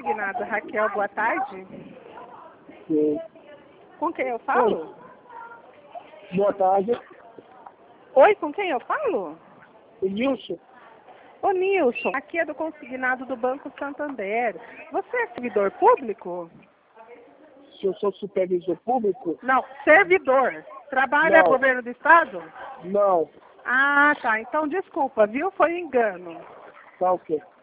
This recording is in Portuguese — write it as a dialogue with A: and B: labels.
A: consignado. Raquel, boa tarde.
B: Sim.
A: Com quem eu falo?
B: Boa tarde.
A: Oi, com quem eu falo?
B: O Nilson.
A: Ô Nilson, aqui é do consignado do Banco Santander. Você é servidor público?
B: Se eu sou supervisor público?
A: Não, servidor. Trabalha no governo do estado?
B: Não.
A: Ah, tá. Então desculpa, viu? Foi engano.
B: Tá ok.